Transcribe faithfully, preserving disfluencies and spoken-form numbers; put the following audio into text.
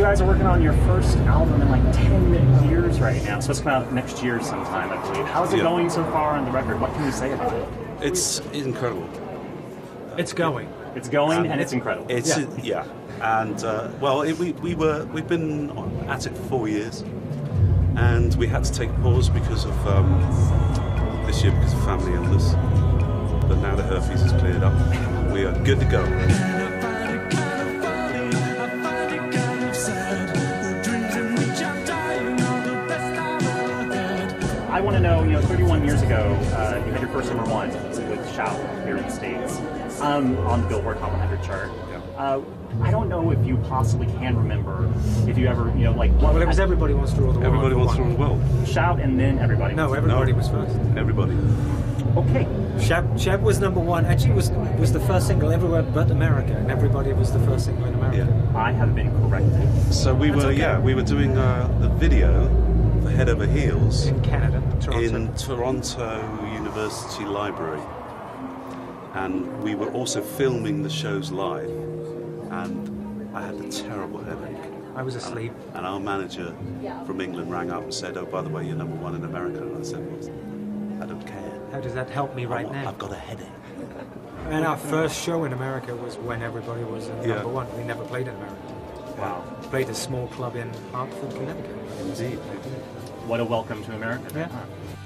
guys are working on your first album in like ten years right now. So it's coming out next year sometime, I believe. How's it Yeah. going so far on the record? What can you say about it? It's incredible. It's going. It's going and, And it's incredible. It's Yeah. yeah, and uh, well, it, we we were we've been on- at it for four years, and we had to take a pause because of um, this year because of family illness. But now the herpes is cleared up, we are good to go. I want to know, you know, thirty-one years ago, uh, you had your first number one with Shout here in the States um, on the Billboard Hot one hundred chart. Yeah. Uh, I don't know if you possibly can remember if you ever, you know, like what. Well, it was Everybody Wants to Rule the World. Everybody wants to rule the world. Shout and then everybody. No, Wants to- Everybody No. was first. Everybody. Okay. Shab, Shab was number one. Actually, was was the first single everywhere but America, and Everybody was the first single in America. Yeah. I have been corrected. So we That's were okay. yeah we were doing uh, the video for Head Over Heels In Canada, Toronto. in Toronto University Library, and we were also filming the shows live, and I had a terrible headache. I was asleep. And our manager from England rang up and said, "Oh, by the way, you're number one in America." And I said, "Well, I don't care. How does that help me right I- now? I've got a headache." And our first show in America was when Everybody was in Yeah. number one. We never played in America. Wow. We played a small club in Hartford, Connecticut. Indeed. What a welcome to America. Yeah. Huh.